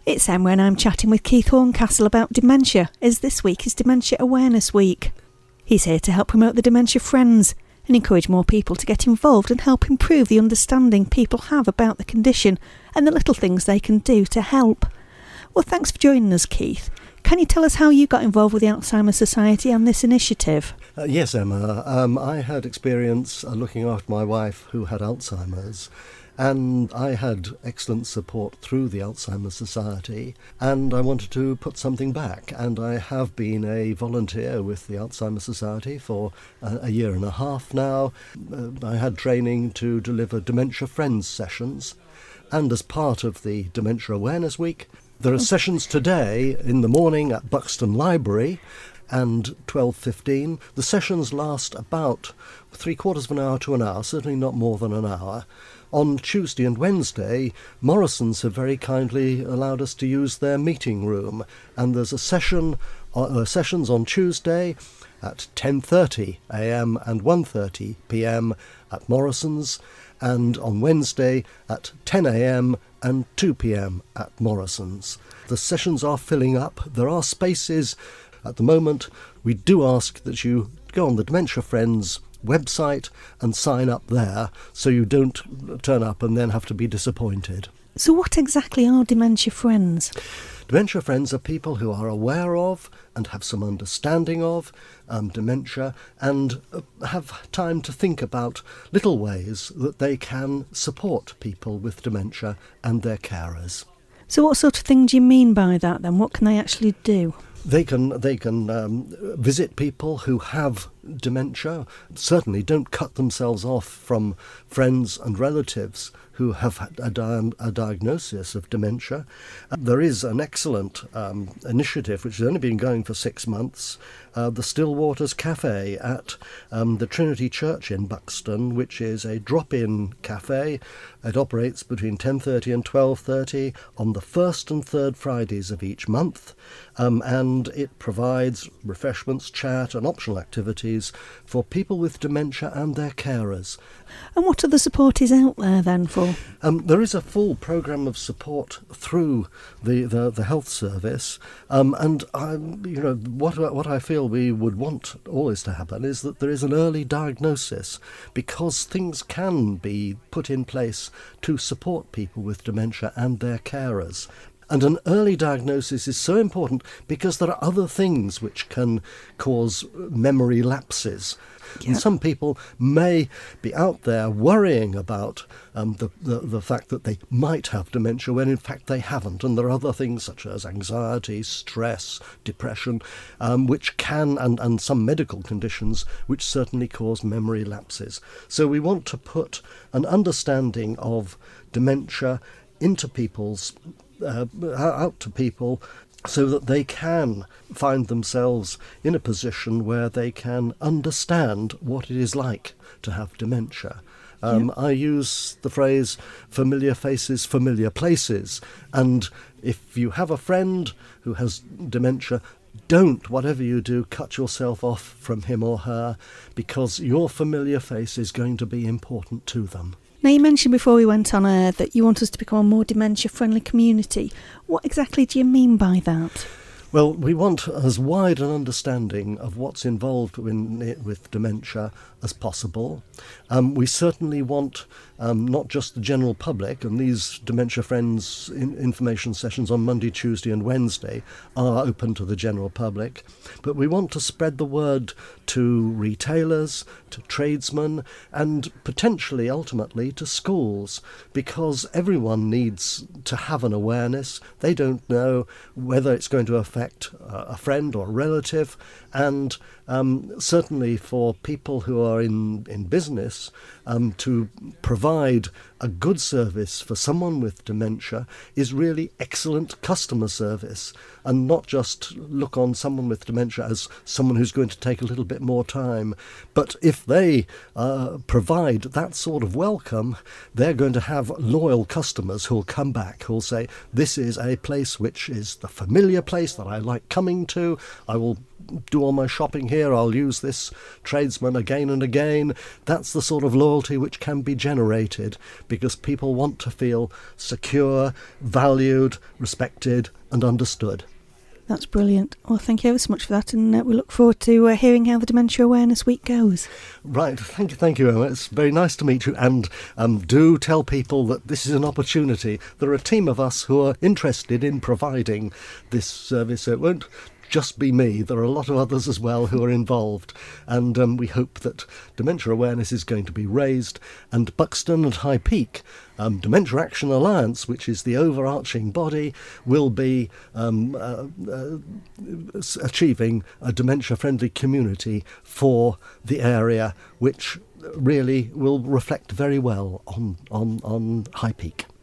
It's Emma and I'm chatting with Keith Horncastle about dementia, as this week is Dementia Awareness Week. He's here to help promote the Dementia Friends and encourage more people to get involved and help improve the understanding people have about the condition and the little things they can do to help. Well, thanks for joining us, Keith. Can you tell us how you got involved with the Alzheimer's Society and this initiative? Yes, Emma. I had experience looking after my wife who had Alzheimer's, and I had excellent support through the Alzheimer's Society, and I wanted to put something back. And I have been a volunteer with the Alzheimer's Society for a year and a half now. I had training to deliver Dementia Friends sessions, and as part of the Dementia Awareness Week, there are sessions today in the morning at Buxton Library and 12:15. The sessions last about 3/4 of an hour to an hour, certainly not more than an hour. On Tuesday and Wednesday, Morrison's have very kindly allowed us to use their meeting room, and there's a sessions on Tuesday at 10:30 a.m. and 1:30 p.m. at Morrison's, and on Wednesday at 10 a.m. and 2 p.m. at Morrison's. The sessions are filling up. There are spaces at the moment. We do ask that you go on the Dementia Friends website and sign up there so you don't turn up and then have to be disappointed. So what exactly are Dementia Friends? Dementia Friends are people who are aware of and have some understanding of dementia and have time to think about little ways that they can support people with dementia and their carers. So what sort of thing do you mean by that then? What can they actually do? They can visit people who have dementia. Certainly don't cut themselves off from friends and relatives who have had a diagnosis of dementia. There is an excellent initiative which has only been going for 6 months, the Stillwaters Cafe at the Trinity Church in Buxton, which is a drop-in cafe. It operates between 10:30 and 12:30 on the first and third Fridays of each month, and it provides refreshments, chat and optional activities for people with dementia and their carers. And what other support is out there then for? There is a full programme of support through the health service, and what I feel we would want always to happen is that there is an early diagnosis, because things can be put in place to support people with dementia and their carers. And an early diagnosis is so important because there are other things which can cause memory lapses. Yeah. And some people may be out there worrying about the fact that they might have dementia when in fact they haven't. And there are other things such as anxiety, stress, depression, which can, and some medical conditions which certainly cause memory lapses. So we want to put an understanding of dementia into out to people so that they can find themselves in a position where they can understand what it is like to have dementia. I use the phrase familiar faces, familiar places, and if you have a friend who has dementia, don't, whatever you do, cut yourself off from him or her, because your familiar face is going to be important to them. Now, you mentioned before we went on air that you want us to become a more dementia-friendly community. What exactly do you mean by that? Well, we want as wide an understanding of what's involved with dementia as possible. We certainly want not just the general public, and these Dementia Friends information sessions on Monday, Tuesday and Wednesday are open to the general public, but we want to spread the word to retailers, to tradesmen, and potentially, ultimately, to schools, because everyone needs to have an awareness. They don't know whether it's going to affect a friend or a relative, and certainly for people who are in business, to provide a good service for someone with dementia is really excellent customer service, and not just look on someone with dementia as someone who's going to take a little bit more time. But if they provide that sort of welcome, they're going to have loyal customers who'll come back, who'll say, this is a place which is the familiar place that I like coming to. I will do all my shopping here here, I'll use this tradesman again and again. That's the sort of loyalty which can be generated because people want to feel secure, valued, respected and understood. That's brilliant. Well, thank you ever so much for that, and we look forward to hearing how the Dementia Awareness Week goes. Right, thank you, Emma. It's very nice to meet you, and do tell people that this is an opportunity. There are a team of us who are interested in providing this service, so it won't just be me. There are a lot of others as well who are involved, and we hope that dementia awareness is going to be raised, and Buxton and High Peak Dementia Action Alliance, which is the overarching body, will be achieving a dementia-friendly community for the area, which really will reflect very well on High Peak.